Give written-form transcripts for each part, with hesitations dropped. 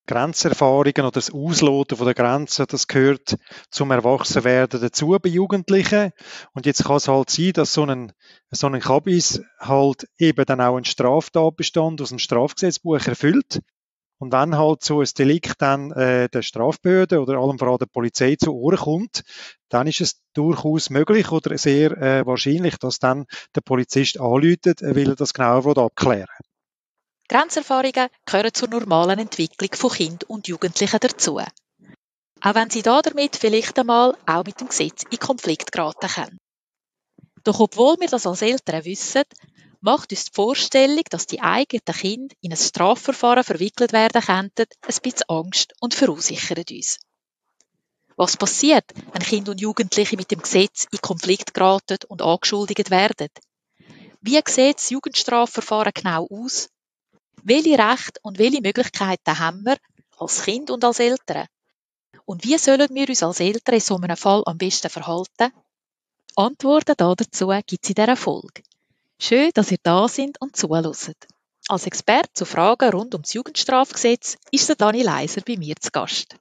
Grenzerfahrungen oder das Ausloten von der Grenzen, das gehört zum Erwachsenwerden dazu bei Jugendlichen. Und jetzt kann es halt sein, dass so ein Kabis halt eben dann auch einen Straftatbestand aus dem Strafgesetzbuch erfüllt. Und wenn halt so ein Delikt dann der Strafbehörde oder allem voran der Polizei zu Ohren kommt, dann ist es durchaus möglich oder sehr wahrscheinlich, dass dann der Polizist anruft, weil er das genauer abklären will. Grenzerfahrungen gehören zur normalen Entwicklung von Kindern und Jugendlichen dazu. Auch wenn sie damit vielleicht einmal auch mit dem Gesetz in Konflikt geraten können. Doch obwohl wir das als Eltern wissen, macht uns die Vorstellung, dass die eigenen Kinder in ein Strafverfahren verwickelt werden könnten, ein bisschen Angst und verunsichert uns. Was passiert, wenn Kinder und Jugendliche mit dem Gesetz in Konflikt geraten und angeschuldigt werden? Wie sieht das Jugendstrafverfahren genau aus? Welche Rechte und welche Möglichkeiten haben wir als Kind und als Eltern? Und wie sollen wir uns als Eltern in so einem Fall am besten verhalten? Antworten dazu gibt es in dieser Folge. Schön, dass ihr da seid und zuhört. Als Experte zu Fragen rund um das Jugendstrafgesetz ist der Dani Leiser bei mir zu Gast.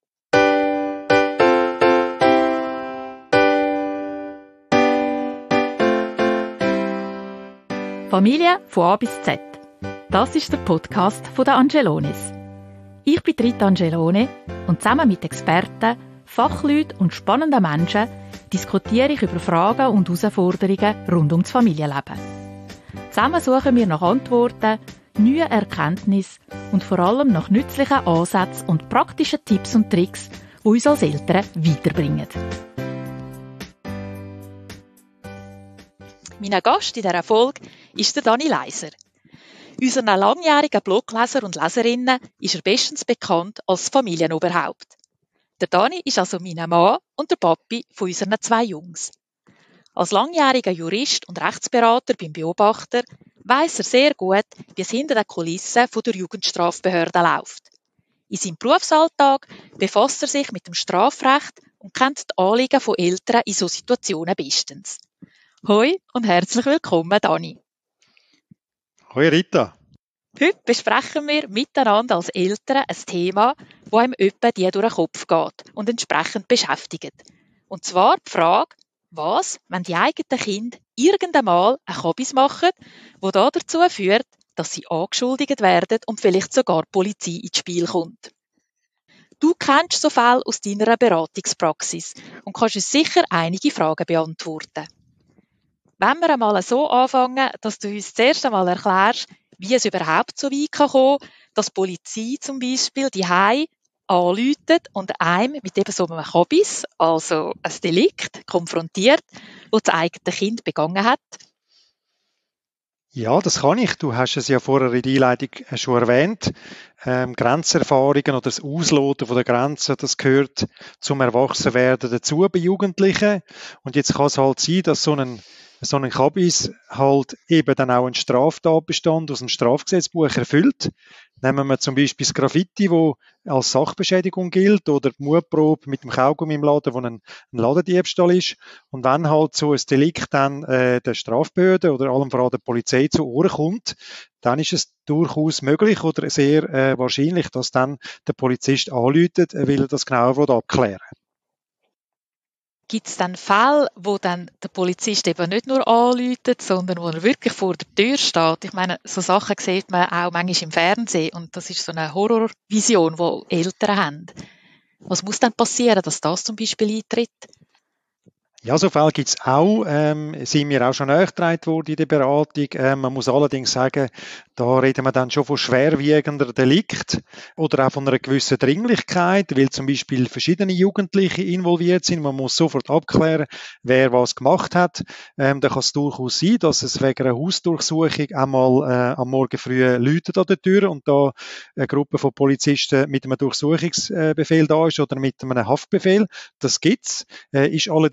Familie von A bis Z. Das ist der Podcast von der Angelones. Ich bin Rita Angelone und zusammen mit Experten, Fachleuten und spannenden Menschen diskutiere ich über Fragen und Herausforderungen rund um das Familienleben. Zusammen suchen wir nach Antworten, neuen Erkenntnissen und vor allem nach nützlichen Ansätzen und praktischen Tipps und Tricks, die uns als Eltern weiterbringen. Mein Gast in dieser Folge ist der Dani Leiser. Unseren langjährigen Blogleser und Leserinnen ist er bestens bekannt als Familienoberhaupt. Der Dani ist also mein Mann und der Papi von unseren 2 Jungs. Als langjähriger Jurist und Rechtsberater beim Beobachter weiss er sehr gut, wie es hinter den Kulissen der Jugendstrafbehörde läuft. In seinem Berufsalltag befasst er sich mit dem Strafrecht und kennt die Anliegen von Eltern in solchen Situationen bestens. Hoi und herzlich willkommen, Dani. Hoi Rita. Heute besprechen wir miteinander als Eltern ein Thema, das einem etwa die durch den Kopf geht und entsprechend beschäftigt. Und zwar die Frage, was, wenn die eigenen Kinder irgendeinmal ein Kabis machen, das dazu führt, dass sie angeschuldigt werden und vielleicht sogar die Polizei ins Spiel kommt. Du kennst so Fälle aus deiner Beratungspraxis und kannst uns sicher einige Fragen beantworten. Wenn wir einmal so anfangen, dass du uns zuerst einmal erklärst, wie es überhaupt so weit kommen kann, dass die Polizei zum Beispiel die Hause anruft und einem mit eben so einem Kabis, also ein Delikt, konfrontiert, das das eigene Kind begangen hat. Ja, das kann ich. Du hast es ja vorher in der Einleitung schon erwähnt. Grenzerfahrungen oder das Ausloten von der Grenzen, das gehört zum Erwachsenwerden dazu bei Jugendlichen. Und jetzt kann es halt sein, dass so ein Kabis halt eben dann auch einen Straftatbestand aus dem Strafgesetzbuch erfüllt. Nehmen wir zum Beispiel das Graffiti, wo als Sachbeschädigung gilt, oder die Mutprobe mit dem Kaugummi im Laden, wo ein Ladendiebstahl ist. Und wenn halt so ein Delikt dann der Strafbehörde oder allem voran der Polizei zu Ohren kommt, dann ist es durchaus möglich oder sehr wahrscheinlich, dass dann der Polizist anruft, weil er das genauer abklären will. Gibt es dann Fälle, wo dann der Polizist eben nicht nur anruft, sondern wo er wirklich vor der Tür steht? Ich meine, so Sachen sieht man auch manchmal im Fernsehen und das ist so eine Horrorvision, die Eltern haben. Was muss dann passieren, dass das zum Beispiel eintritt? Ja, so Fälle gibt es auch, sind mir auch schon nachgetragen worden in der Beratung. Man muss allerdings sagen, da reden wir dann schon von schwerwiegender Delikt oder auch von einer gewissen Dringlichkeit, weil zum Beispiel verschiedene Jugendliche involviert sind. Man muss sofort abklären, wer was gemacht hat. Da kann es durchaus sein, dass es wegen einer Hausdurchsuchung einmal am Morgen früh läutet an der Tür und da eine Gruppe von Polizisten mit einem Durchsuchungsbefehl da ist oder mit einem Haftbefehl. Das gibt's, ist allerdings eher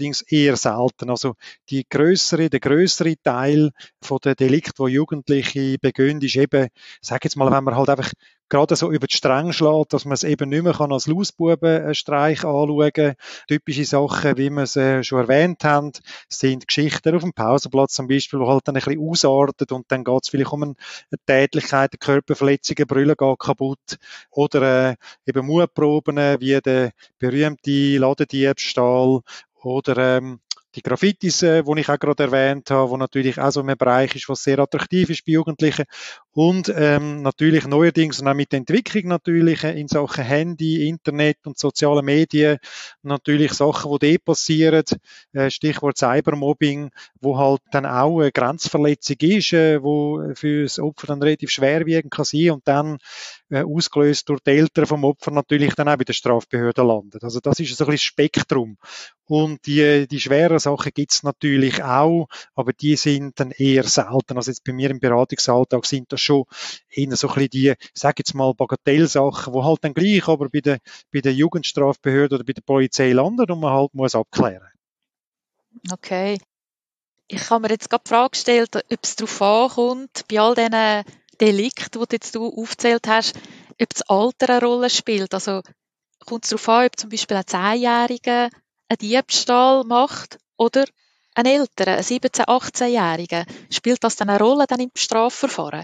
eher selten. Also der grössere Teil von den Delikten, die Jugendliche begehen, ist eben, sag jetzt mal, wenn man halt einfach gerade so über die Stränge schlägt, dass man es eben nicht mehr als Lausbubenstreich anschauen kann. Typische Sachen, wie wir es schon erwähnt haben, sind Geschichten auf dem Pausenplatz zum Beispiel, wo halt dann ein bisschen ausartet und dann geht es vielleicht um eine Tätlichkeit, eine Körperverletzung, Brille geht kaputt oder eben Mutproben wie der berühmte Ladendiebstahl oder die Graffitis, die ich auch gerade erwähnt habe, wo natürlich auch so ein Bereich ist, was sehr attraktiv ist bei Jugendlichen. Und natürlich neuerdings und auch mit der Entwicklung natürlich in Sachen Handy, Internet und soziale Medien natürlich Sachen, die dort passieren, Stichwort Cybermobbing, wo halt dann auch eine Grenzverletzung ist, wo für das Opfer dann relativ schwerwiegend kann sein und dann ausgelöst durch die Eltern vom Opfer natürlich dann auch bei der Strafbehörde landet. Also das ist so ein bisschen das Spektrum. Und die schweren Sachen gibt's natürlich auch, aber die sind dann eher selten. Also jetzt bei mir im Beratungsalltag sind das schon eher so ein bisschen die, sag jetzt mal, Bagatellsachen, wo halt dann gleich aber bei der Jugendstrafbehörde oder bei der Polizei landen und man halt muss abklären. Okay. Ich habe mir jetzt gerade die Frage gestellt, ob es darauf ankommt, bei all diesen Delikten, die jetzt du aufgezählt hast, ob das Alter eine Rolle spielt. Also kommt es darauf an, ob zum Beispiel ein 10-Jähriger einen Diebstahl macht oder ein älterer, ein 17-, 18-Jähriger. Spielt das dann eine Rolle dann im Strafverfahren?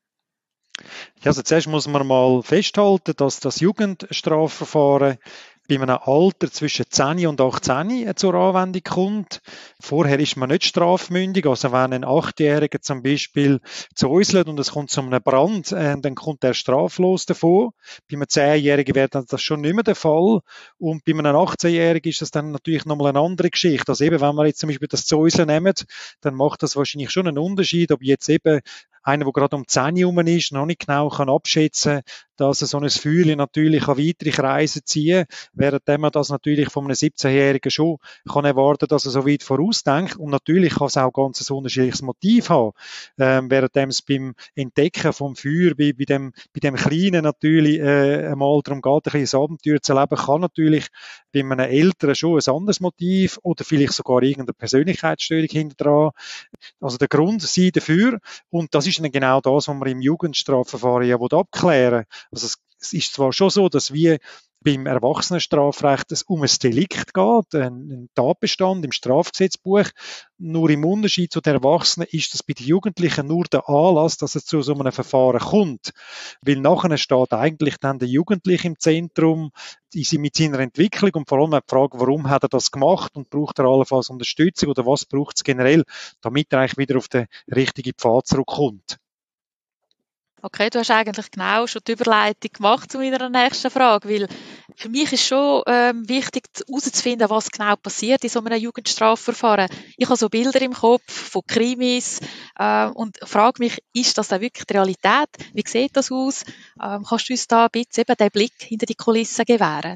Ja, also zuerst muss man mal festhalten, dass das Jugendstrafverfahren bei einem Alter zwischen 10 und 18 zur Anwendung kommt. Vorher ist man nicht strafmündig, also wenn ein 8-Jähriger zum Beispiel zäuselt und es kommt zu einem Brand, dann kommt er straflos davon. Bei einem 10-Jährigen wäre das schon nicht mehr der Fall und bei einem 18-Jährigen ist das dann natürlich nochmal eine andere Geschichte. Also eben, wenn wir jetzt zum Beispiel das Zäuseln nehmen, dann macht das wahrscheinlich schon einen Unterschied, ob jetzt eben einer, der gerade um 10 herum ist, noch nicht genau kann abschätzen, dass er so ein Feuer natürlich an weitere Kreise ziehen kann, während man das natürlich von einem 17-Jährigen schon kann erwarten, dass er so weit vorausdenkt. Und natürlich kann es auch ganz ein unterschiedliches Motiv haben. Während es beim Entdecken vom Feuer, bei dem Kleinen natürlich einmal darum geht, ein kleines Abenteuer zu erleben, kann natürlich bei einem Älteren schon ein anderes Motiv oder vielleicht sogar irgendeine Persönlichkeitsstörung hinter dran. Also der Grund sei dafür. Und das ist dann genau das, was man im Jugendstrafverfahren ja abklären will. Also es ist zwar schon so, dass wir beim Erwachsenenstrafrecht es um ein Delikt geht, ein Tatbestand im Strafgesetzbuch. Nur im Unterschied zu den Erwachsenen ist das bei den Jugendlichen nur der Anlass, dass es zu so einem Verfahren kommt. Weil nachher steht eigentlich dann der Jugendliche im Zentrum, mit seiner Entwicklung und vor allem auch die Frage, warum hat er das gemacht und braucht er allenfalls Unterstützung oder was braucht es generell, damit er eigentlich wieder auf den richtigen Pfad zurückkommt. Okay, du hast eigentlich genau schon die Überleitung gemacht zu meiner nächsten Frage, weil für mich ist schon wichtig herauszufinden, was genau passiert in so einem Jugendstrafverfahren. Ich habe so Bilder im Kopf von Krimis und frage mich, ist das dann wirklich die Realität? Wie sieht das aus? Kannst du uns da ein bisschen eben den Blick hinter die Kulissen gewähren?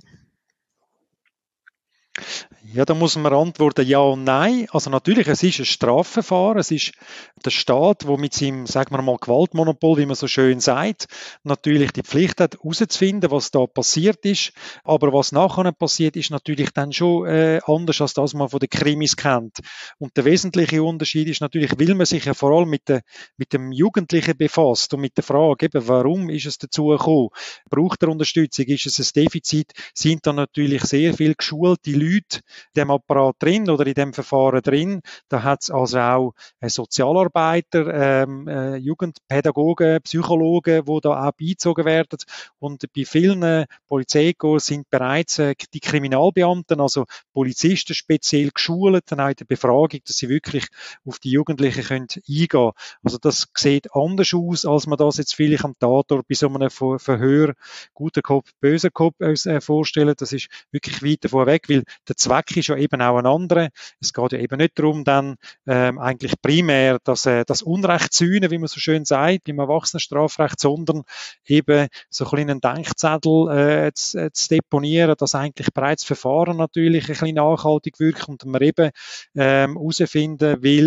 Ja, da muss man antworten ja und nein. Also natürlich, es ist ein Strafverfahren, es ist der Staat, der mit seinem, sagen wir mal, Gewaltmonopol, wie man so schön sagt, natürlich die Pflicht hat, herauszufinden, was da passiert ist. Aber was nachher passiert, ist natürlich dann schon anders, als das, was man von den Krimis kennt. Und der wesentliche Unterschied ist natürlich, weil man sich ja vor allem mit dem Jugendlichen befasst und mit der Frage, eben, warum ist es dazu gekommen? Braucht er Unterstützung? Ist es ein Defizit? Sind da natürlich sehr viel geschulte Leute in dem Apparat drin oder in dem Verfahren drin. Da hat es also auch Sozialarbeiter, Jugendpädagogen, Psychologen, die da auch beizogen werden. Und bei vielen Polizeikorps sind bereits die Kriminalbeamten, also Polizisten speziell geschult, dann auch in der Befragung, dass sie wirklich auf die Jugendlichen können eingehen können. Also das sieht anders aus, als man das jetzt vielleicht am Tatort bei so einem Verhör guter Kopf, böser Kopf vorstellen. Das ist wirklich weit davon weg, weil der Zweck ist ja eben auch ein anderer. Es geht ja eben nicht darum, dann eigentlich primär das Unrecht zu sühnen, wie man so schön sagt, beim Erwachsenenstrafrecht, sondern eben so ein einen Denkzettel zu deponieren, dass eigentlich bereits das Verfahren natürlich ein bisschen nachhaltig wirkt und man eben herausfinden will,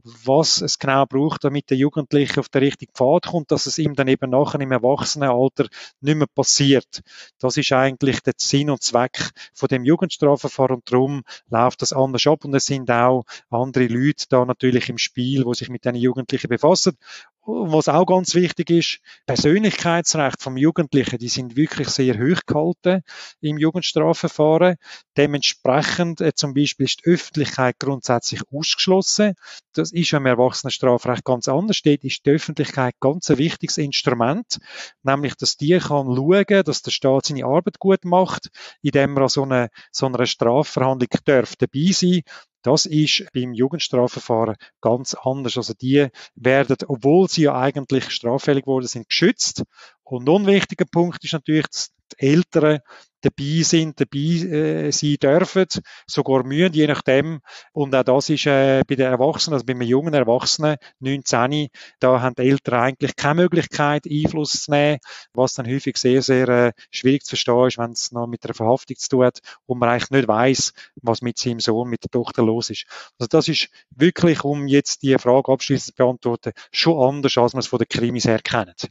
was es genau braucht, damit der Jugendliche auf den richtigen Pfad kommt, dass es ihm dann eben nachher im Erwachsenenalter nicht mehr passiert. Das ist eigentlich der Sinn und Zweck von dem Jugendstrafverfahren und darum läuft das anders ab und es sind auch andere Leute da natürlich im Spiel, die sich mit den Jugendlichen befassen. Und was auch ganz wichtig ist, Persönlichkeitsrechte vom Jugendlichen, die sind wirklich sehr hoch gehalten im Jugendstrafverfahren. Dementsprechend zum Beispiel ist die Öffentlichkeit grundsätzlich ausgeschlossen. Das ist im Erwachsenenstrafrecht ganz anders. Dort ist die Öffentlichkeit ganz ein wichtiges Instrument, nämlich, dass die kann schauen, dass der Staat seine Arbeit gut macht, indem er an so einer Strafverhandlung dabei sein. Das ist beim Jugendstrafverfahren ganz anders. Also die werden, obwohl sie ja eigentlich straffällig geworden sind, geschützt. Und ein unwichtiger Punkt ist natürlich, dass die Eltern dabei sein dürfen, sogar müssen, je nachdem. Und auch das ist bei den Erwachsenen, also bei einem jungen Erwachsenen, 19, da haben die Eltern eigentlich keine Möglichkeit, Einfluss zu nehmen, was dann häufig sehr, sehr schwierig zu verstehen ist, wenn es noch mit einer Verhaftung zu tun hat und man eigentlich nicht weiss, was mit seinem Sohn, mit der Tochter los ist. Also das ist wirklich, um jetzt die Frage abschließend zu beantworten, schon anders, als man es von den Krimis her kennt.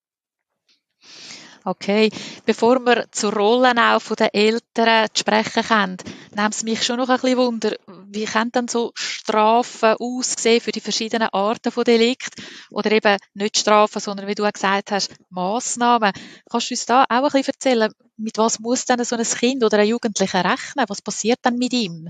Okay, bevor wir zur Rolle auch von den Eltern zu sprechen kommen, nimmt es mich schon noch ein bisschen Wunder, wie können dann so Strafen aussehen für die verschiedenen Arten von Delikt oder eben nicht Strafen, sondern wie du auch gesagt hast, Massnahmen. Kannst du uns da auch ein bisschen erzählen, mit was muss denn so ein Kind oder ein Jugendlicher rechnen? Was passiert dann mit ihm?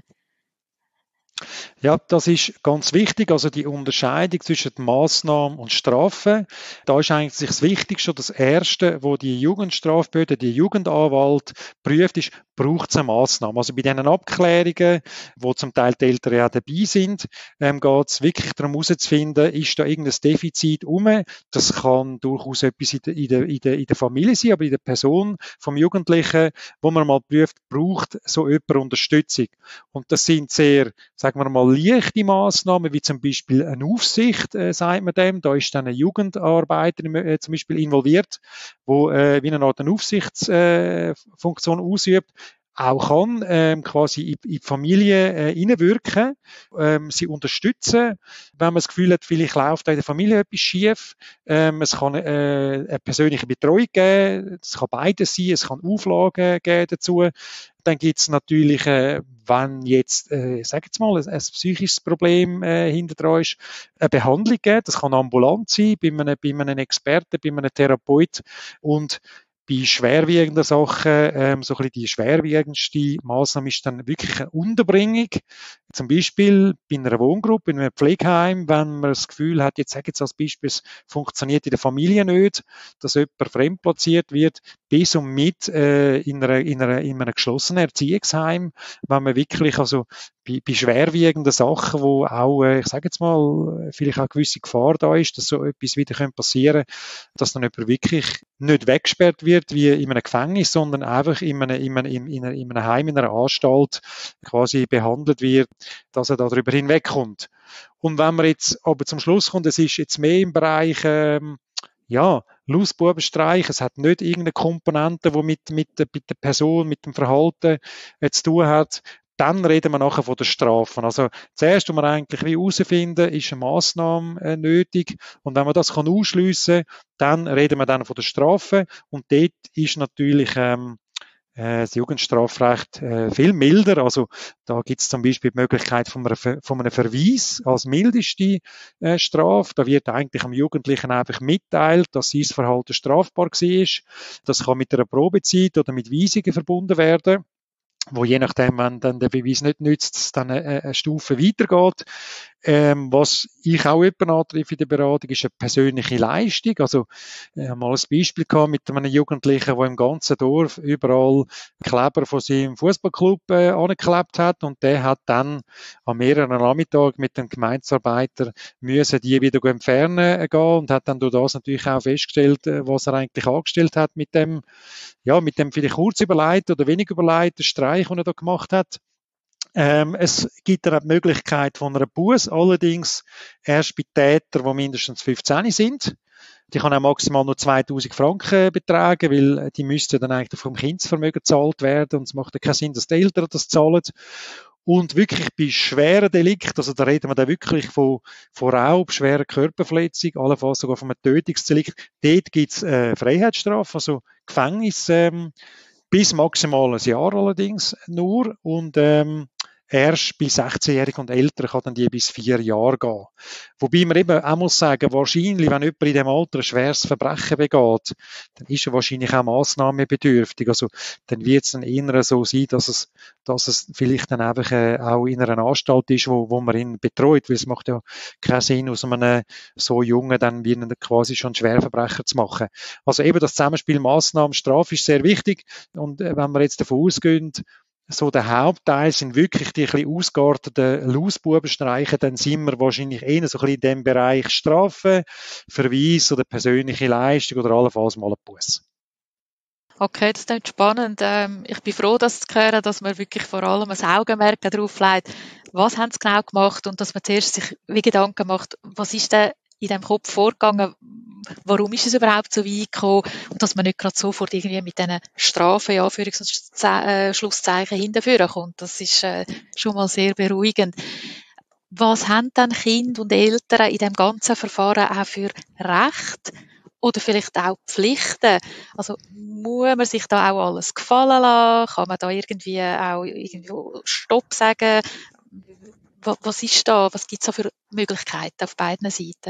Ja, das ist ganz wichtig, also die Unterscheidung zwischen Massnahmen und Strafen. Da ist eigentlich das Wichtigste, das Erste, wo die Jugendstrafbehörde, die Jugendanwalt prüft, ist, braucht es eine Massnahme. Also bei diesen Abklärungen, wo zum Teil die Eltern ja dabei sind, geht es wirklich darum herauszufinden, ist da irgendein Defizit rum. Das kann durchaus etwas in der Familie sein, aber in der Person vom Jugendlichen, wo man mal prüft, braucht so jemand Unterstützung. Und das sind sehr, sagen wir mal, leichte Massnahmen, wie zum Beispiel eine Aufsicht, sagt man dem. Da ist dann ein Jugendarbeiter zum Beispiel involviert, wo wie eine Art Aufsichtsfunktion ausübt, auch kann quasi in die Familie hineinwirken, sie unterstützen, wenn man das Gefühl hat, vielleicht läuft in der Familie etwas schief. Es kann eine persönliche Betreuung geben, es kann beides sein, es kann Auflagen geben dazu. Dann gibt es natürlich, wenn jetzt, sag jetzt mal, ein psychisches Problem hinter dran ist, eine Behandlung geben. Das kann ambulant sein, bei einem Experten, bei einem Therapeut. Und bei schwerwiegenden Sachen, so ein bisschen die schwerwiegendste Massnahme ist dann wirklich eine Unterbringung. Zum Beispiel bei einer Wohngruppe, in einem Pflegeheim, wenn man das Gefühl hat, jetzt sage ich jetzt als Beispiel, es funktioniert in der Familie nicht, dass jemand fremdplatziert wird, bis und mit in einem geschlossenen Erziehungsheim, wenn man wirklich also bei schwerwiegenden Sachen, wo auch, ich sage jetzt mal, vielleicht auch eine gewisse Gefahr da ist, dass so etwas wieder passieren könnte, dass dann jemand wirklich nicht weggesperrt wird wie in einem Gefängnis, sondern einfach in einem Heim, in einer Anstalt quasi behandelt wird, dass er darüber hinwegkommt. Und wenn man jetzt aber zum Schluss kommt, es ist jetzt mehr im Bereich Lausbubenstreich, es hat nicht irgendeine Komponente, die mit der Person, mit dem Verhalten zu tun hat, dann reden wir nachher von den Strafen. Also zuerst, was wir eigentlich herausfinden, ist eine Massnahme nötig und wenn man das ausschliessen kann, dann reden wir dann von der Strafe und dort ist natürlich das Jugendstrafrecht viel milder. Also da gibt es zum Beispiel die Möglichkeit von einem Verweis als mildeste Strafe. Da wird eigentlich am Jugendlichen einfach mitteilt, dass sein Verhalten strafbar war. Das kann mit einer Probezeit oder mit Weisungen verbunden werden, wo je nachdem, wenn dann der Beweis nicht nützt, es dann eine Stufe weitergeht. Was ich auch antreffe in der Beratung, ist eine persönliche Leistung. Also, mal ein Beispiel gehabt mit einem Jugendlichen, der im ganzen Dorf überall Kleber von seinem Fußballclub angeklebt hat und der hat dann an mehreren Nachmittagen mit dem Gemeindearbeiter müssen die wieder entfernen gehen und hat dann durch das natürlich auch festgestellt, was er eigentlich angestellt hat mit dem vielleicht kurz überlegt oder wenig überlegt, den Streich, den er da gemacht hat. Es gibt dann die Möglichkeit von einer Buß, allerdings erst bei Tätern, die mindestens 15 sind. Die kann auch maximal nur 2000 Franken betragen, weil die müssten dann eigentlich vom Kindsvermögen gezahlt werden und es macht ja keinen Sinn, dass die Eltern das zahlen. Und wirklich bei schweren Delikten, also da reden wir dann wirklich von Raub, schwerer Körperverletzung, allenfalls sogar von einem Tötungsdelikt, dort gibt's Freiheitsstrafe, also Gefängnis bis maximal ein Jahr allerdings nur. Und erst bei 16-Jährigen und älter kann dann die bis 4 Jahre gehen. Wobei man eben auch muss sagen, wahrscheinlich, wenn jemand in dem Alter ein schweres Verbrechen begeht, dann ist er wahrscheinlich auch massnahmenbedürftig. Also dann wird es dann eher so sein, dass es vielleicht dann einfach auch in einer Anstalt ist, wo man ihn betreut, weil es macht ja keinen Sinn, aus einem so Jungen dann wie quasi schon Schwerverbrecher zu machen. Also eben das Zusammenspiel Massnahmen, Strafe ist sehr wichtig. Und wenn wir jetzt davon ausgehen, so der Hauptteil sind wirklich die ein bisschen ausgearteten Lausbubenstreiche, dann sind wir wahrscheinlich eher so ein bisschen in dem Bereich Strafe, Verweis oder persönliche Leistung oder allenfalls mal ein Buss. Okay, das klingt spannend. Ich bin froh, das zu hören, dass man wirklich vor allem ein Augenmerk darauf legt, was haben sie genau gemacht und dass man zuerst sich wie Gedanken macht, was ist denn in dem Kopf vorgegangen, warum ist es überhaupt so weit gekommen und dass man nicht gerade sofort irgendwie mit diesen Strafen, ja, Anführungs- und Schlusszeichen hinterführen kommt. Das ist schon mal sehr beruhigend. Was haben dann Kinder und Eltern in dem ganzen Verfahren auch für Recht oder vielleicht auch Pflichten? Also muss man sich da auch alles gefallen lassen? Kann man da irgendwie auch irgendwo Stopp sagen? Was ist da? Was gibt es da für Möglichkeiten auf beiden Seiten?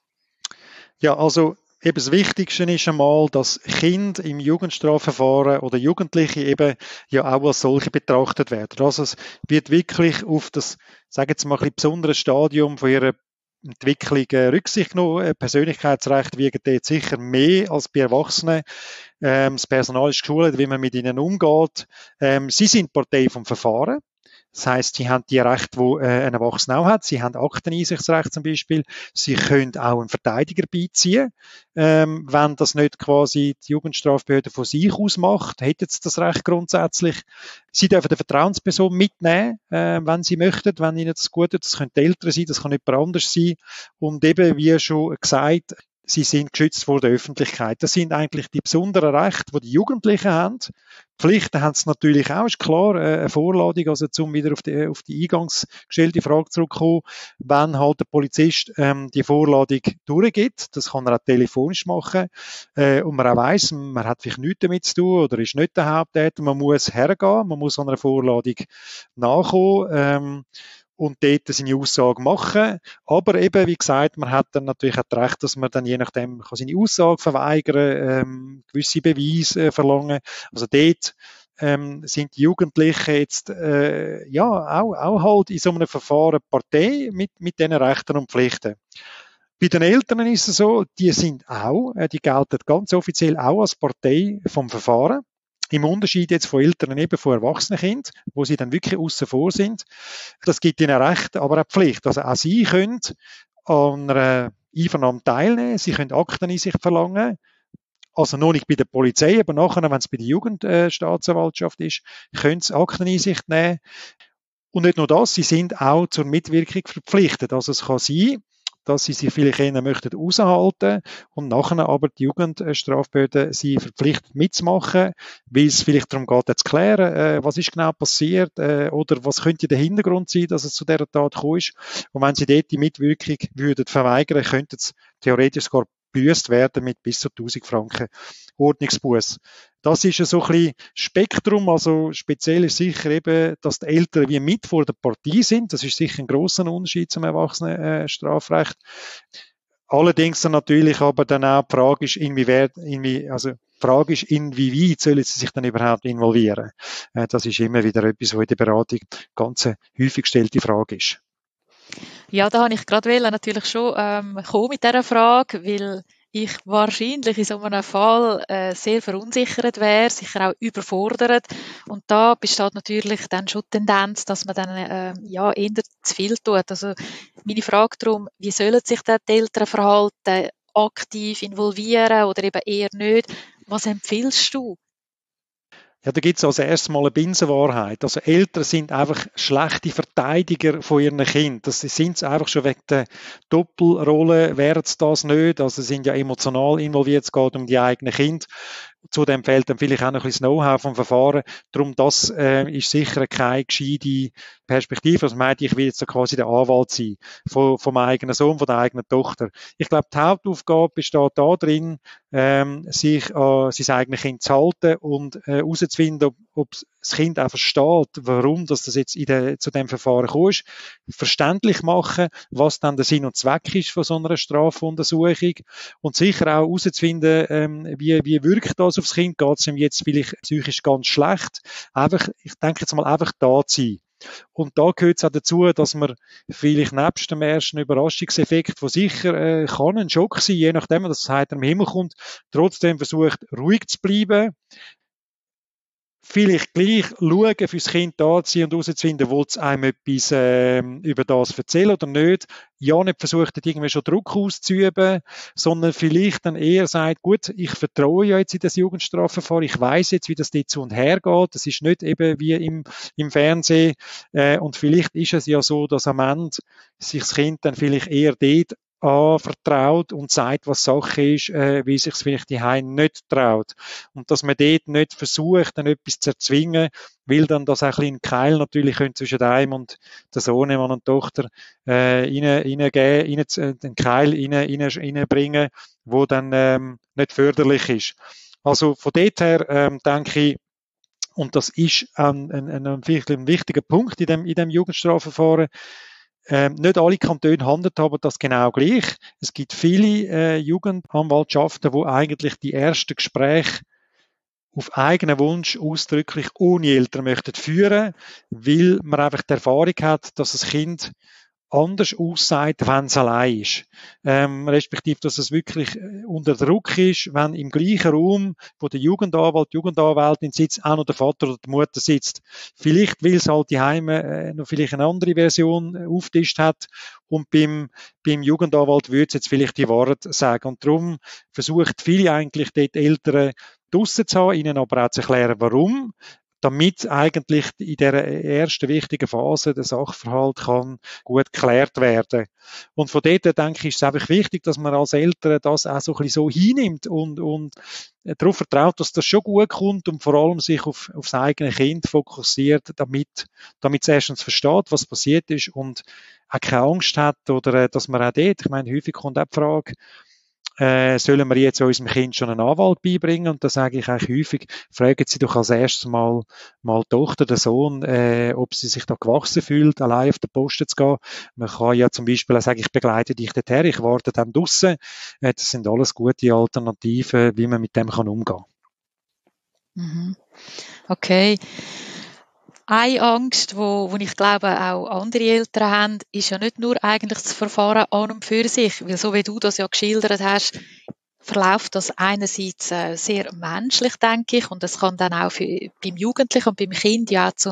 Ja, also eben das Wichtigste ist einmal, dass Kinder im Jugendstrafverfahren oder Jugendliche eben ja auch als solche betrachtet werden. Also es wird wirklich auf das, sagen wir jetzt mal, ein bisschen besondere Stadium von ihrer Entwicklung Rücksicht genommen. Persönlichkeitsrecht wiegen dort sicher mehr als bei Erwachsenen. Das Personal ist geschult, wie man mit ihnen umgeht. Sie sind Partei vom Verfahren. Das heisst, sie haben die Rechte, die ein Erwachsener auch hat. Sie haben Akteneinsichtsrecht zum Beispiel. Sie können auch einen Verteidiger beiziehen. Wenn das nicht quasi die Jugendstrafbehörde von sich aus macht, hätten sie das Recht grundsätzlich. Sie dürfen eine Vertrauensperson mitnehmen, wenn sie möchten, wenn ihnen das gut tut. Das können die Eltern sein, das kann jemand anders sein. Und eben, wie schon gesagt, sie sind geschützt vor der Öffentlichkeit. Das sind eigentlich die besonderen Rechte, die Jugendlichen haben. Pflichten haben sie natürlich auch, ist klar, eine Vorladung, also zum wieder auf die eingangs gestellte Frage zurückkommen, wenn halt der Polizist die Vorladung durchgibt, das kann er auch telefonisch machen, und man auch weiss, man hat vielleicht nichts damit zu tun oder ist nicht der Haupttäter, man muss hergehen, man muss an einer Vorladung nachkommen, und dort seine Aussage machen. Aber eben, wie gesagt, man hat dann natürlich auch das Recht, dass man dann je nachdem kann seine Aussage verweigern, gewisse Beweise verlangen. Also dort sind die Jugendlichen jetzt ja auch halt in so einem Verfahren Partei mit diesen Rechten und Pflichten. Bei den Eltern ist es so, die gelten ganz offiziell auch als Partei vom Verfahren. Im Unterschied jetzt von Eltern eben von erwachsenen Kindern, wo sie dann wirklich aussen vor sind. Das gibt ihnen Recht, aber auch Pflicht. Also auch sie können an einer Einvernahme teilnehmen, sie können Akteneinsicht verlangen, also noch nicht bei der Polizei, aber nachher, wenn es bei der Jugendstaatsanwaltschaft ist, können sie Akteneinsicht nehmen. Und nicht nur das, sie sind auch zur Mitwirkung verpflichtet. Also es kann sein, dass sie sich vielleicht eher möchten raushalten und nachher aber die Jugendstrafbehörde sie verpflichtet mitzumachen, weil es vielleicht darum geht, zu klären, was ist genau passiert oder was könnte der Hintergrund sein, dass es zu dieser Tat gekommen ist. Und wenn sie dort die Mitwirkung würden verweigern, könnten sie theoretisch sogar gebüßt werden mit bis zu 1000 Franken Ordnungsbuß. Das ist so ein bisschen Spektrum, also speziell ist sicher eben, dass die Eltern wie mit vor der Partie sind. Das ist sicher ein grosser Unterschied zum Erwachsenenstrafrecht. Allerdings dann natürlich aber dann auch die Frage ist, inwieweit sollen sie sich dann überhaupt involvieren? Das ist immer wieder etwas, was in der Beratung ganz eine häufig gestellte Frage ist. Ja, da habe ich gerade natürlich schon kommen mit dieser Frage, weil ich wahrscheinlich in so einem Fall sehr verunsichert wäre, sicher auch überfordert. Und da besteht natürlich dann schon die Tendenz, dass man dann eher zu viel tut. Also meine Frage darum, wie sollen sich dann die Eltern verhalten, aktiv involvieren oder eben eher nicht? Was empfiehlst du? Ja, da gibt es als erstes mal eine Binsenwahrheit. Also Eltern sind einfach schlechte Verteidiger von ihren Kindern. Das sind es einfach schon wegen der Doppelrolle, wären es das nicht. Also sie sind ja emotional involviert, es geht um die eigenen Kinder. Zudem fehlt dann vielleicht auch noch ein bisschen das Know-how vom Verfahren. Darum, das ist sicher keine gescheite Perspektive. Also meinte ich, will jetzt so quasi der Anwalt sein vom eigenen Sohn, von der eigenen Tochter. Ich glaube, die Hauptaufgabe besteht da drin, sich an sein eigenes Kind zu halten und herauszufinden, ob das Kind auch versteht, warum das jetzt zu dem Verfahren gekommen ist, verständlich machen, was dann der Sinn und Zweck ist von so einer Strafuntersuchung und sicher auch herauszufinden, wie wirkt das aufs Kind, geht es ihm jetzt vielleicht psychisch ganz schlecht, einfach, ich denke jetzt mal, einfach da zu sein. Und da gehört es auch dazu, dass man vielleicht nebst dem ersten Überraschungseffekt, der sicher kann ein Schock sein, je nachdem, was das heute am Himmel kommt, trotzdem versucht, ruhig zu bleiben, vielleicht gleich schauen, fürs Kind da zu sein und herauszufinden, will es einem etwas über das erzählen oder nicht. Ja, nicht versucht, irgendwie schon Druck auszuüben, sondern vielleicht dann eher sagt, gut, ich vertraue ja jetzt in das Jugendstrafverfahren, ich weiß jetzt, wie das dort zu und her geht, das ist nicht eben wie im Fernsehen und vielleicht ist es ja so, dass am Ende sich das Kind dann vielleicht eher dort vertraut und sagt, was Sache ist, wie sich es vielleicht die Heim nicht traut. Und dass man dort nicht versucht, dann etwas zu erzwingen, weil dann das auch ein bisschen Keil natürlich zwischen einem und der Sohn, Mann und Tochter den Keil reinbringen, wo dann nicht förderlich ist. Also von dort her denke ich, und das ist ein wichtiger Punkt in dem Jugendstrafverfahren, nicht alle Kantone handhaben das genau gleich. Es gibt viele Jugendanwaltschaften, wo eigentlich die ersten Gespräche auf eigenen Wunsch ausdrücklich ohne Eltern möchten führen, weil man einfach die Erfahrung hat, dass das Kind anders aussieht, wenn es allein ist. Respektive, dass es wirklich unter Druck ist, wenn im gleichen Raum, wo der Jugendanwalt, die Jugendanwältin sitzt, auch noch der Vater oder die Mutter sitzt. Vielleicht, weil es halt die Heime noch vielleicht eine andere Version aufgetischt hat und beim Jugendanwalt würde es jetzt vielleicht die Wahrheit sagen. Und darum versucht viele eigentlich dort Eltern draussen zu haben, ihnen aber auch zu erklären, warum, damit eigentlich in der ersten wichtigen Phase der Sachverhalt kann gut geklärt werden. Und von dort denke ich, ist es einfach wichtig, dass man als Eltern das auch so ein bisschen so hinnimmt und darauf vertraut, dass das schon gut kommt und vor allem sich auf das eigene Kind fokussiert, damit es erstens versteht, was passiert ist und auch keine Angst hat oder dass man auch dort, ich meine, häufig kommt auch die Frage, sollen wir jetzt unserem Kind schon einen Anwalt beibringen? Und da sage ich eigentlich häufig, fragen Sie doch als erstes mal die Tochter, den Sohn, ob sie sich da gewachsen fühlt, allein auf den Posten zu gehen. Man kann ja zum Beispiel auch sagen, ich begleite dich dorthin, ich warte dann draussen. Das sind alles gute Alternativen, wie man mit dem umgehen kann. Mhm. Okay. Eine Angst, wo ich glaube auch andere Eltern haben, ist ja nicht nur eigentlich das Verfahren an und für sich, weil so wie du das ja geschildert hast, verläuft das einerseits sehr menschlich, denke ich, und es kann dann auch beim Jugendlichen und beim Kind ja auch zu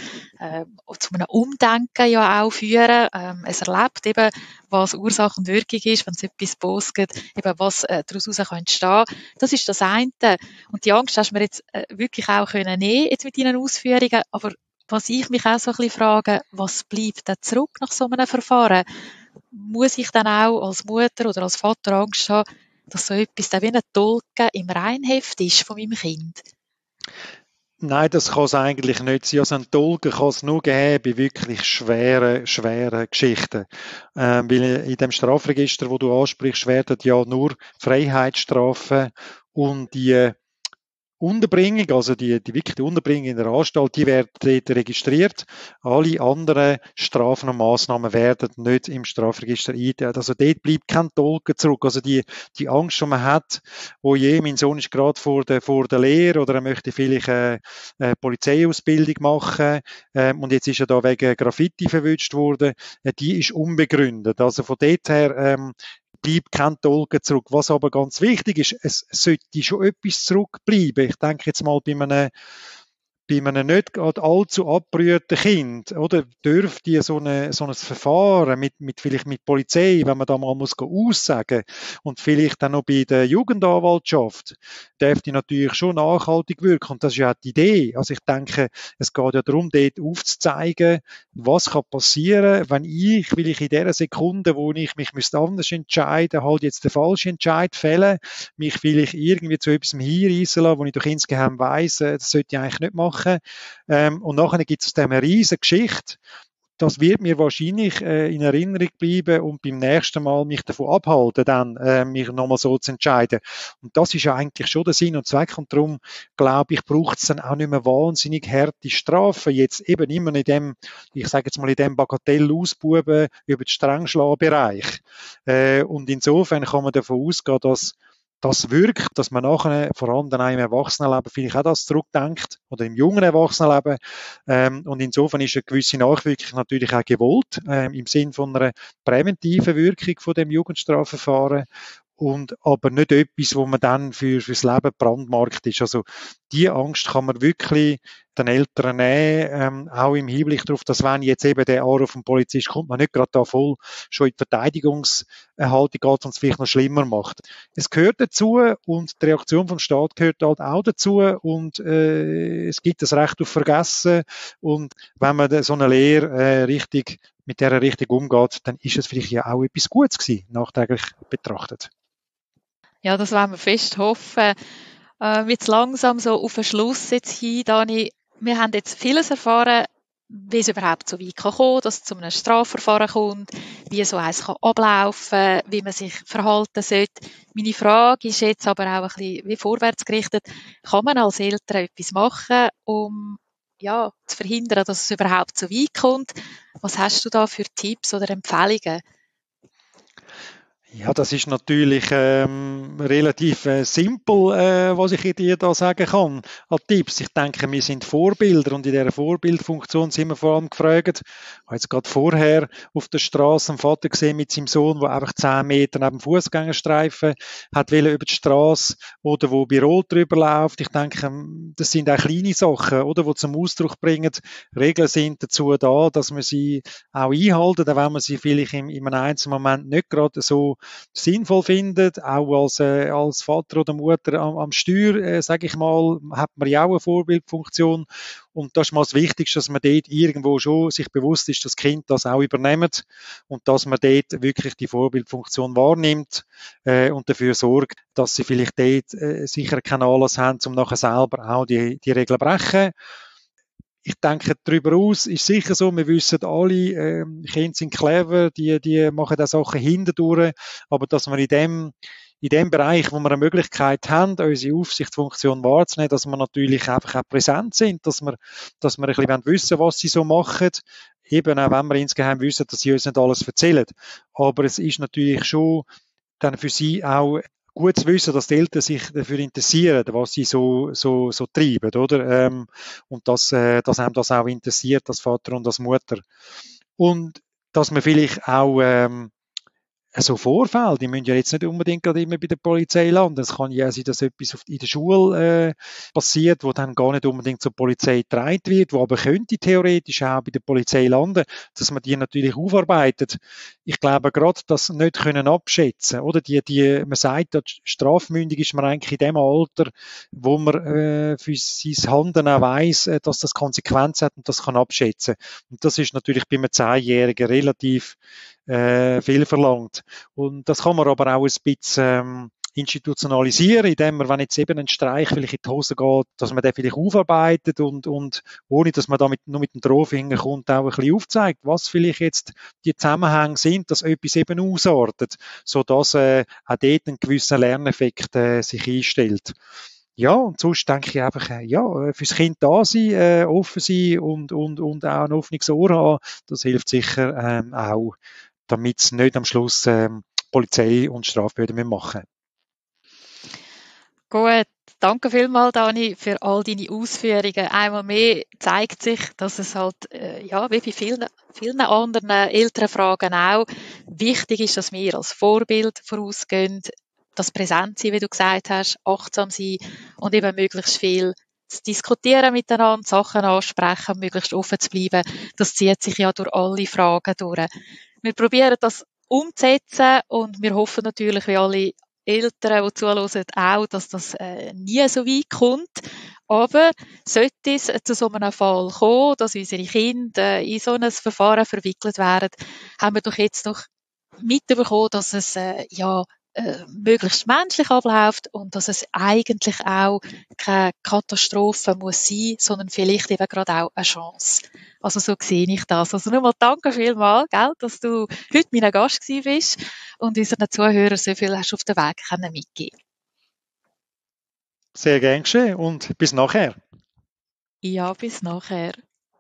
einem Umdenken ja auch führen. Es erlebt eben, was Ursache und Wirkung ist, wenn es etwas Böses gibt, eben was daraus entstehen kann. Das ist das eine. Und die Angst hast du mir jetzt wirklich auch können nehmen, jetzt mit deinen Ausführungen, aber was ich mich auch so ein bisschen frage, was bleibt dann zurück nach so einem Verfahren? Muss ich dann auch als Mutter oder als Vater Angst haben, dass so etwas dann wie ein Tolken im Reinheft ist von meinem Kind? Nein, das kann es eigentlich nicht sein. Also ein Tolken kann es nur geben bei wirklich schweren Geschichten. Weil in dem Strafregister, wo du ansprichst, werden ja nur Freiheitsstrafen und die Unterbringung, also die wirkliche Unterbringung in der Anstalt, die werden dort registriert. Alle anderen Strafen und Massnahmen werden nicht im Strafregister eingetragen. Also dort bleibt kein Tolken zurück. Also die Angst, die man hat, oh je, mein Sohn ist gerade vor der Lehre oder er möchte vielleicht eine Polizeiausbildung machen und jetzt ist er da wegen Graffiti verwünscht worden, die ist unbegründet. Also von dort her bleibt kein Tolken zurück. Was aber ganz wichtig ist, es sollte schon etwas zurückbleiben. Ich denke jetzt mal bei bei einem nicht gerade allzu abgerührten Kind, oder, dürfte so ein Verfahren vielleicht mit Polizei, wenn man da mal muss aussagen und vielleicht dann noch bei der Jugendanwaltschaft, dürfte natürlich schon nachhaltig wirken. Und das ist ja auch die Idee. Also ich denke, es geht ja darum, dort aufzuzeigen, was kann passieren, wenn weil ich in der Sekunde, wo ich mich anders entscheiden, halt jetzt den falschen Entscheid fällen, mich vielleicht irgendwie zu etwas hinreissen lassen, wo ich doch insgeheim weiss, das sollte ich eigentlich nicht machen. Und nachher gibt es aus dem eine riesige Geschichte. Das wird mir wahrscheinlich in Erinnerung bleiben und beim nächsten Mal mich davon abhalten, dann mich nochmal so zu entscheiden. Und das ist ja eigentlich schon der Sinn und Zweck. Und darum, glaube ich, braucht es dann auch nicht mehr wahnsinnig harte Strafen. Jetzt eben immer in dem, ich sage jetzt mal, in dem Bagatell-Ausbuben über den Strengschlagbereich. Und insofern kann man davon ausgehen, dass das wirkt, dass man nachher, vor allem dann auch im Erwachsenenleben, vielleicht auch das zurückdenkt, oder im jungen Erwachsenenleben. Und insofern ist eine gewisse Nachwirkung natürlich auch gewollt, im Sinn von einer präventiven Wirkung von dem Jugendstrafverfahren. Und aber nicht etwas, wo man dann fürs Leben brandmarkt ist. Also die Angst kann man wirklich den Eltern nehmen, auch im Hinblick darauf, dass wenn jetzt eben der Anruf vom Polizist kommt, man nicht gerade da voll schon in die Verteidigungshaltung geht und es vielleicht noch schlimmer macht. Es gehört dazu und die Reaktion vom Staat gehört halt auch dazu und es gibt das Recht auf Vergessen und wenn man so eine Lehre mit der richtig umgeht, dann ist es vielleicht ja auch etwas Gutes gewesen, nachträglich betrachtet. Ja, das wollen wir fest hoffen. Jetzt langsam so auf den Schluss jetzt hin, Dani. Wir haben jetzt vieles erfahren, wie es überhaupt so weit kann kommen, dass es zu einem Strafverfahren kommt, wie so eins kann ablaufen, wie man sich verhalten sollte. Meine Frage ist jetzt aber auch ein bisschen wie vorwärts gerichtet. Kann man als Eltern etwas machen, um ja, zu verhindern, dass es überhaupt so weit kommt? Was hast du da für Tipps oder Empfehlungen? Ja, das ist natürlich relativ simpel, was ich dir da sagen kann an Tipps. Ich denke, wir sind Vorbilder und in dieser Vorbildfunktion sind wir vor allem gefragt. Ich habe jetzt gerade vorher auf der Straße einen Vater gesehen mit seinem Sohn, der einfach 10 Meter neben dem Fußgängerstreifen hat über die Straße oder wo bei Rot drüber läuft. Ich denke, das sind auch kleine Sachen, oder, die zum Ausdruck bringen. Regeln sind dazu da, dass man sie auch einhalten, auch wenn man sie vielleicht in einem einzelnen Moment nicht gerade so sinnvoll findet, auch als Vater oder Mutter am Steuer, sage ich mal, hat man ja auch eine Vorbildfunktion und das ist mal das Wichtigste, dass man dort irgendwo schon sich bewusst ist, dass das Kind das auch übernimmt und dass man dort wirklich die Vorbildfunktion wahrnimmt und dafür sorgt, dass sie vielleicht dort sicher keinen Anlass haben, um nachher selber auch die Regeln brechen. Ich denke, darüber aus ist sicher so, wir wissen alle, Kinder sind clever, die machen da Sachen hindurch, aber dass wir in dem Bereich, wo wir eine Möglichkeit haben, unsere Aufsichtsfunktion wahrzunehmen, dass wir natürlich einfach auch präsent sind, dass wir ein bisschen wissen, was sie so machen, eben auch wenn wir insgeheim wissen, dass sie uns nicht alles erzählen. Aber es ist natürlich schon dann für sie auch gut zu wissen, dass die Eltern sich dafür interessieren, was sie so treiben, oder? Und dass einem das auch interessiert, als Vater und als Mutter. Und dass man vielleicht auch so Vorfälle, die müssen ja jetzt nicht unbedingt gerade immer bei der Polizei landen. Es kann ja sein, dass etwas in der Schule passiert, wo dann gar nicht unbedingt zur Polizei getragen wird, wo aber könnte theoretisch auch bei der Polizei landen, dass man die natürlich aufarbeitet. Ich glaube gerade, das nicht können abschätzen, oder man sagt, strafmündig ist man eigentlich in dem Alter, wo man für sein Handeln auch weiss, dass das Konsequenzen hat und das kann abschätzen. Und das ist natürlich bei einem 10-Jährigen relativ viel verlangt. Und das kann man aber auch ein bisschen institutionalisieren, indem man, wenn jetzt eben ein Streich vielleicht in die Hose geht, dass man den vielleicht aufarbeitet und ohne, dass man damit nur mit dem Drohfinger kommt, auch ein bisschen aufzeigt, was vielleicht jetzt die Zusammenhänge sind, dass etwas eben ausartet, sodass auch dort ein gewisser Lerneffekt sich einstellt. Ja, und sonst denke ich einfach, fürs Kind da sein, offen sein und auch ein offenes Ohr haben, das hilft sicher auch, damit es nicht am Schluss Polizei und Strafbehörden machen. Gut, danke vielmals, Dani, für all deine Ausführungen. Einmal mehr zeigt sich, dass es halt, wie bei vielen anderen Elternfragen auch, wichtig ist, dass wir als Vorbild vorausgehen, das präsent sein, wie du gesagt hast, achtsam sein und eben möglichst viel zu diskutieren miteinander, Sachen ansprechen, möglichst offen zu bleiben. Das zieht sich ja durch alle Fragen durch. Wir probieren das umzusetzen und wir hoffen natürlich, wie alle Eltern, die zuhören, auch, dass das nie so weit kommt. Aber sollte es zu so einem Fall kommen, dass unsere Kinder in so ein Verfahren verwickelt werden, haben wir doch jetzt noch mitbekommen, dass es möglichst menschlich abläuft und dass es eigentlich auch keine Katastrophe muss sein, sondern vielleicht eben gerade auch eine Chance. Also so sehe ich das. Also nochmal danke vielmals, gell, dass du heute mein Gast gewesen bist und unseren Zuhörern so viel hast auf den Weg mitgeben. Sehr gern geschehen und bis nachher. Ja, bis nachher.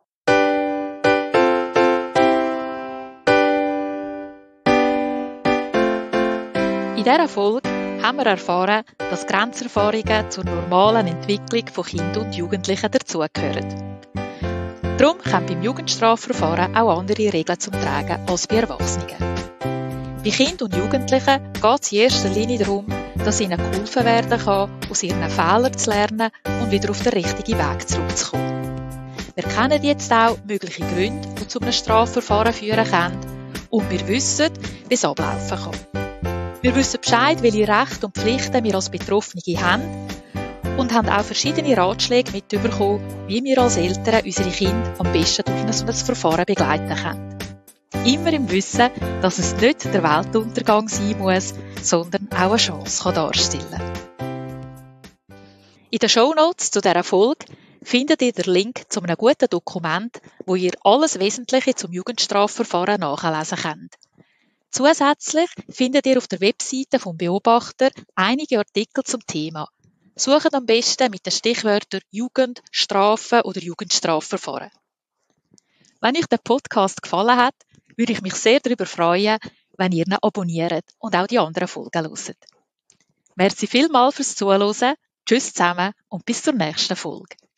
In dieser Folge haben wir erfahren, dass Grenzerfahrungen zur normalen Entwicklung von Kindern und Jugendlichen dazugehören. Darum kommen beim Jugendstrafverfahren auch andere Regeln zum Tragen als bei Erwachsenen. Bei Kindern und Jugendlichen geht es in erster Linie darum, dass ihnen geholfen werden kann, aus ihren Fehlern zu lernen und wieder auf den richtigen Weg zurückzukommen. Wir kennen jetzt auch mögliche Gründe, die zu einem Strafverfahren führen können, und wir wissen, wie es ablaufen kann. Wir wissen Bescheid, welche Rechte und Pflichten wir als Betroffene haben und haben auch verschiedene Ratschläge mitbekommen, wie wir als Eltern unsere Kinder am besten durch so ein Verfahren begleiten können. Immer im Wissen, dass es nicht der Weltuntergang sein muss, sondern auch eine Chance darstellen kann. In den Shownotes zu dieser Folge findet ihr den Link zu einem guten Dokument, wo ihr alles Wesentliche zum Jugendstrafverfahren nachlesen könnt. Zusätzlich findet ihr auf der Webseite vom Beobachter einige Artikel zum Thema. Sucht am besten mit den Stichwörtern Jugend, Strafe oder Jugendstrafverfahren. Wenn euch der Podcast gefallen hat, würde ich mich sehr darüber freuen, wenn ihr ihn abonniert und auch die anderen Folgen hört. Merci vielmals fürs Zuhören, tschüss zusammen und bis zur nächsten Folge.